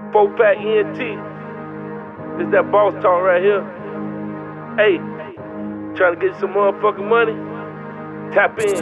4-pack ENT. It's that boss talk right here. Hey, trying to get some motherfucking money? Tap in.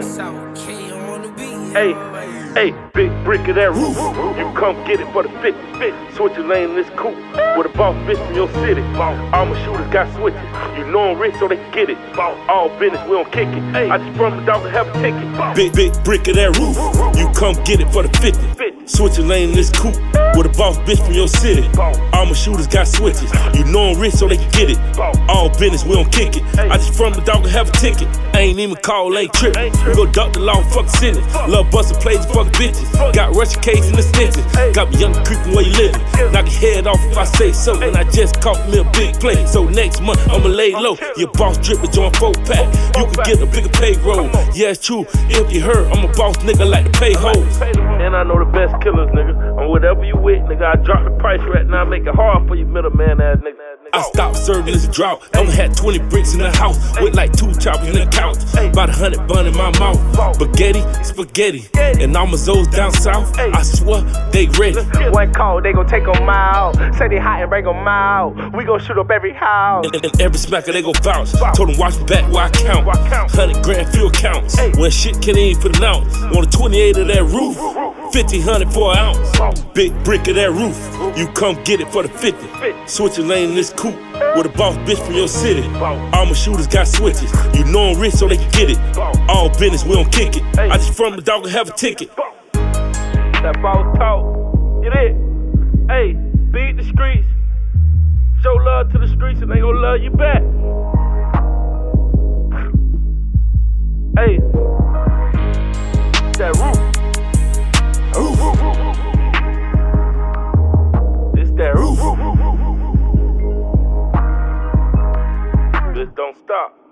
Hey, big brick of that roof. You come get it for the 50. Switch your lane in this coupe with a boss bitch from your city. All my shooters got switches. You know I'm rich so they can get it. All business, we don't kick it. I just from the dog to have a ticket. Big brick of that roof. You come get it for the 50. Switch your lane in this coupe with a boss bitch from your city. All my shooters got switches. You know I'm rich so they can get it. All business, we don't kick it. I just from the dog to have a ticket. I ain't even call, ain't trippin'. We go duck the law, fuck the sentence. Love bustin' plays and fuck bitches. Got Russian case in the stitches. Got me young creepin' where you livin'. Knock your head off if I say so. And I just caught me a big play. So next month I'ma lay low. Your boss drippin' join 4-pack. You can get a bigger payroll. Yeah, it's true. If you heard, I'm a boss nigga like to pay hoes. And I know the best killers, nigga. On whatever you with, nigga. I drop the price right now, make it hard for you middleman ass nigga. I stopped serving this drought. I'ma had 20 bricks in the house with like 2 choppers in the couch. About 100 bun in my mouth. Spaghetti, and all my Zoes down south. I swear they ready. One call, they gon' take 'em out. Say they hot and bring 'em out. We gon' shoot up every house. And every smacker they gon' bounce. Told them watch back where I count. 100 grand fuel counts. When shit can't even put an ounce. Want a 28 of that roof. 1,500 for an ounce. Big brick of that roof. You come get it for the 50. Switch your lane in this coupe with a boss bitch from your city. All my shooters got switches. You know I'm rich so they can get it. All business, we don't kick it. I just from the dog to have a ticket. That boss talk. Get it? Hey, beat the streets. Show love to the streets and they gon' love you back. Hey, that roof. It's that roof. Just don't stop.